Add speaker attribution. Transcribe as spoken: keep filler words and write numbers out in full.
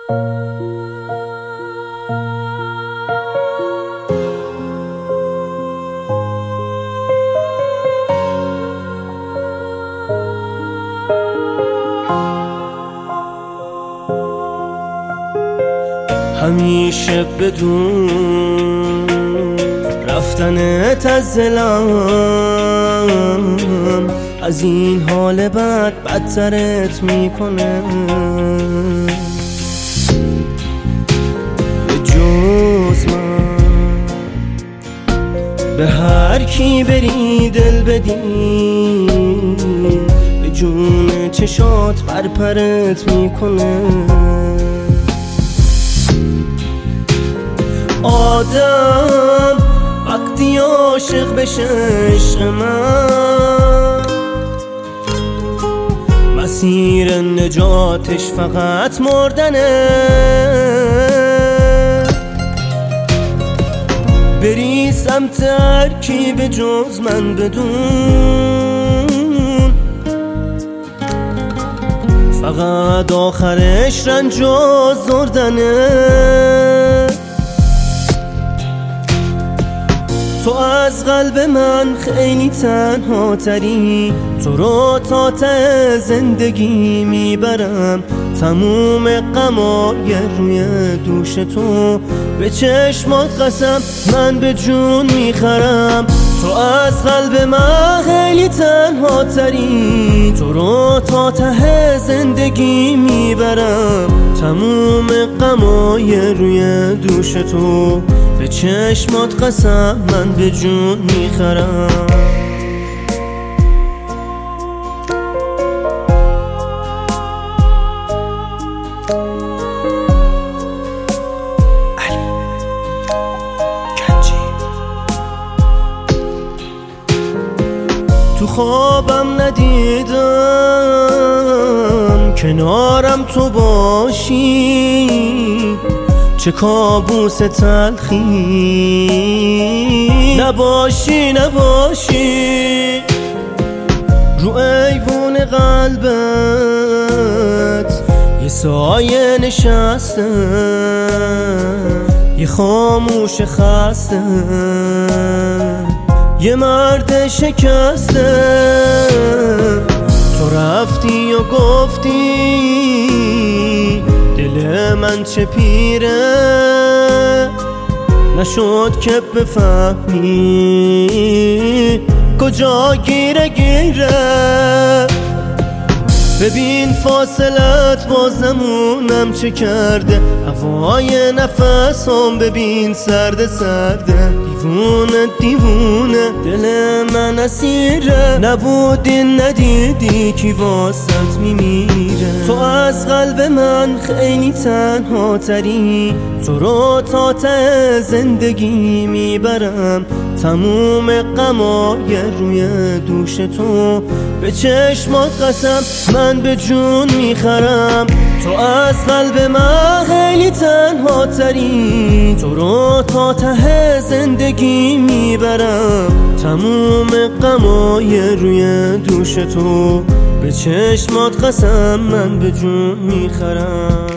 Speaker 1: همیشه بدون رفتنت از دلم از این حال بد بدترت میکنه. به جز من به هر کی بری دل بدی، به جون چشات برپرت میکنه. آدم وقتی عاشق بشه عشق من، مسیر نجاتش فقط مردنه. بری سمت هر کی به جز من بدون، فقط آخرش رنج و زردنه. تو از قلب من خیلی تنها تری، تو رو تا ته زندگی میبرم. تموم غمای روی دوش تو به چشمات قسم من به جون میخرم. تو از قلب من خیلی تنها تری، تو رو تا ته زندگی میبرم. تموم غمای روی دوش تو به چشمات قسم من به جون میخرم. تو خوابم ندیدم کنارم تو باشی، چه کابوس تلخی نباشی نباشی. رو ایوون قلبت یه سایه نشسته، یه خاموش خسته، یه مرد شکسته. تو رفتی و گفتی دل من چه پیره، نشد که بفهمی کجا گیره گیره. ببین فاصلت بازمونم چه کرده، هوای نفسم ببین سرده سرده. دیوونه دیوونه دل من اسیره، نبودی ندیدی کی واسط میمیره. تو از قلب من خیلی تنها تری، تو رو تا ته زندگی میبرم. تموم غمای روی دوش تو به چشمات قسم من به جون میخرم. تو از قلب من خیلی تنها تری، تو رو تا ته زندگی میبرم. تموم غمای روی دوش تو به چشمات قسم من به جون میخرم.